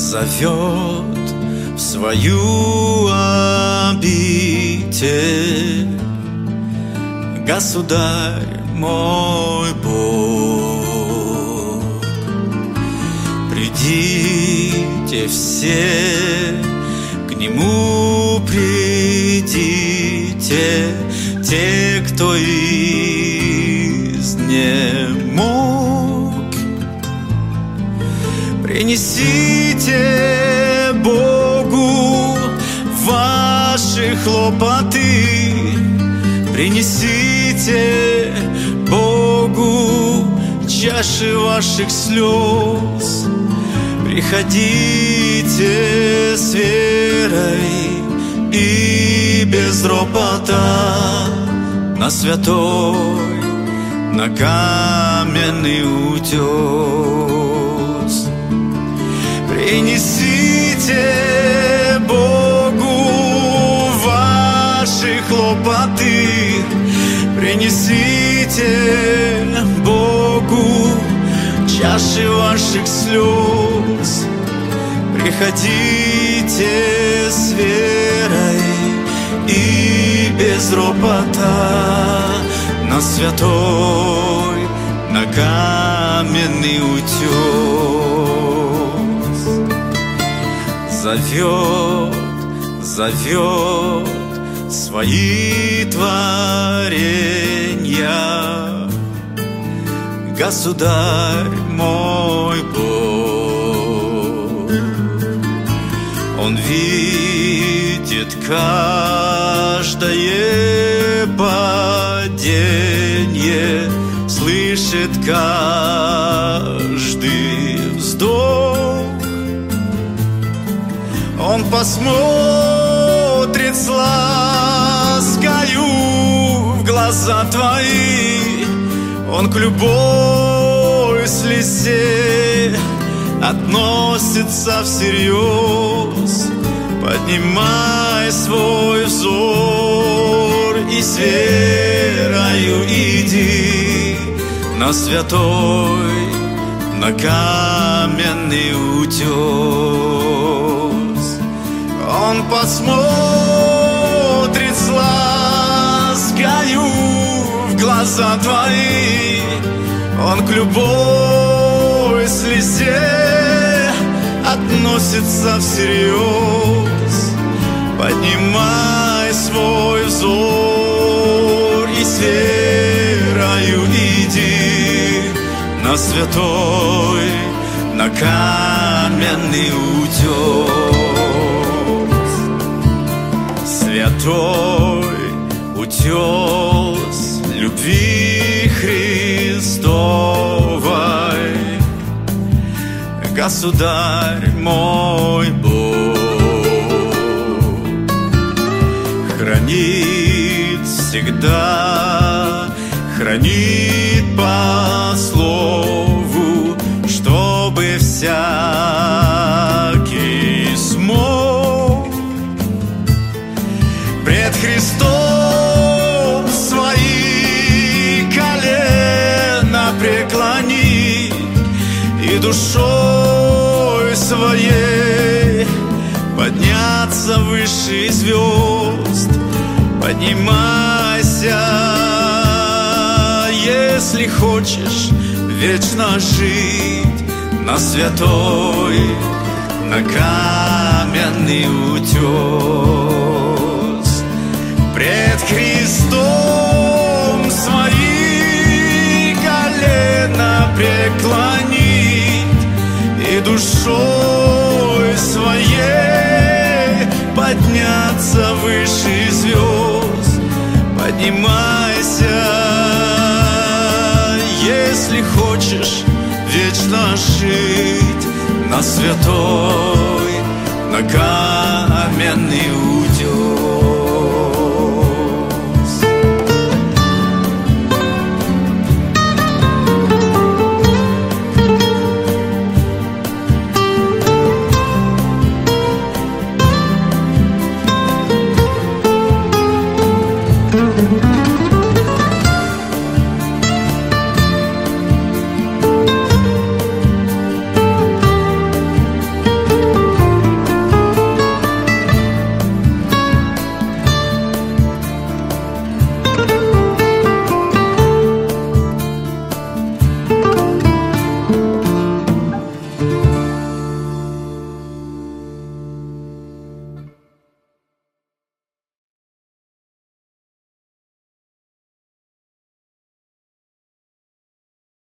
зовет в свою обитель. Государь мой Бог, придите все, к Нему придите, те, кто изнемог. Принесите Богу ваши хлопоты, принесите Богу чаши ваших слез. Приходите с верой и без ропота на святой, на каменный утес. Принесите Богу ваши хлопоты, принесите Богу чаши ваших слез. Приходите с верой и без ропота на святой, на каменный утес. Зовет, зовет свои творения Государь мой Бог. Он видит каждое падение, слышит каждый вздох. Он посмотрит с ласкою в глаза твои, Он к любой слезе относится всерьез. Поднимай свой взор и с верою иди на святой, на каменный утес. Он посмотрит с ласкою в глаза твои, Он к любой слезе относится всерьез. Поднимай свой взор и с верою иди на святой, на каменный утес. Святой утес любви Христовой, Государь мой Бог, хранит всегда, хранит по слову, чтобы всякий смог пред Христом свои колена преклонить и душой своей подняться выше звезд. Поднимайся, если хочешь вечно жить на святой, на каменный утес. Пред Христом свои колена преклонить и душой своей подняться выше звезд. Поднимайся, если хочешь вечно жить на святой, на каменный утес.